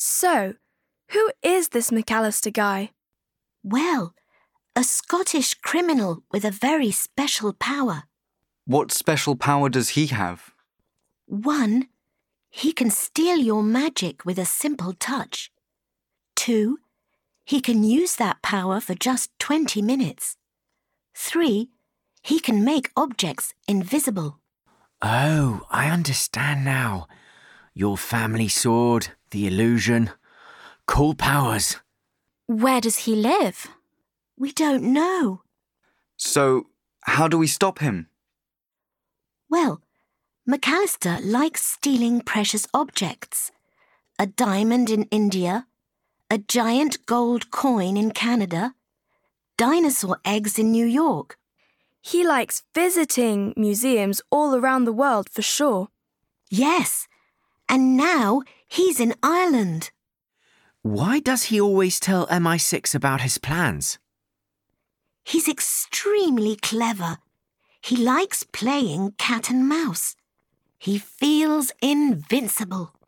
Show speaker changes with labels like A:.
A: So, who is this McAllister guy?
B: Well, a Scottish criminal with a very special power.
C: What special power does he have?
B: 1. He can steal your magic with a simple touch. 2. He can use that power for just 20 minutes. 3. He can make objects invisible.
D: Oh, I understand now. Your family sword, the illusion. Cool powers.
A: Where does he live?
B: We don't know.
C: So, how do we stop him?
B: Well, McAllister likes stealing precious objects. A diamond in India, a giant gold coin in Canada, dinosaur eggs in New York.
A: He likes visiting museums all around the world for sure.
B: Yes, and now he's in Ireland.
D: Why does he always tell MI6 about his plans?
B: He's extremely clever. He likes playing cat and mouse. He feels invincible.